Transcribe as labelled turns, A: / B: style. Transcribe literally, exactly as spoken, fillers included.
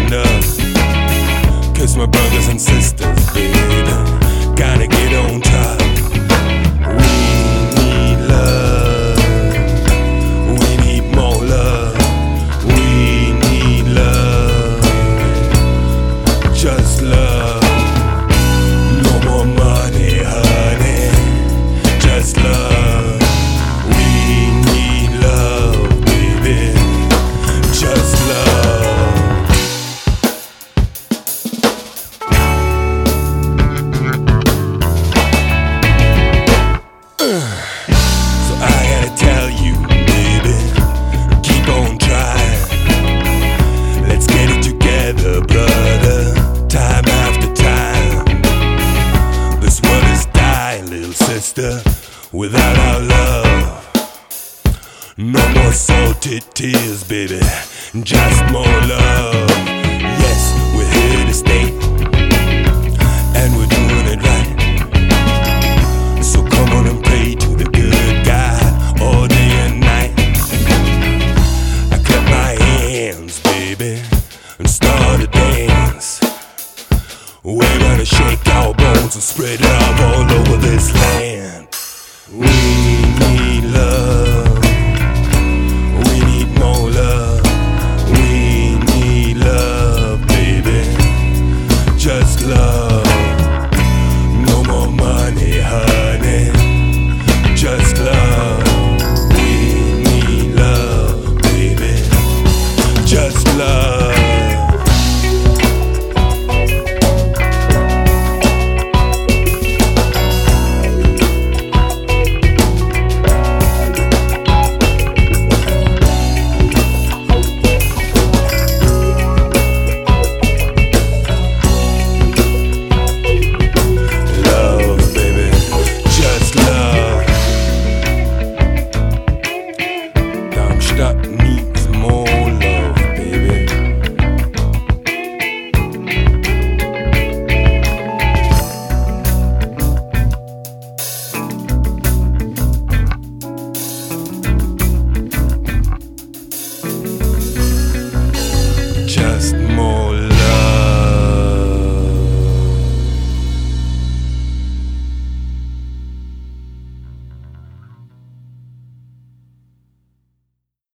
A: listen up, 'cause my brothers and sisters, baby, gotta get on top. We need love, we need more love, we need love, just love. No more money, honey, just love. We need love, baby, just love. So I gotta tell you, baby, keep on trying. Let's get it together, brother, time after time. This world is dying, little sister, without our love. No more salted tears, baby, just more love. Yes, we're here to stay, and we're doing it right. So come on and pray to the good God all day and night. I clap my hands, baby, and start a dance. We're gonna shake our bones and spread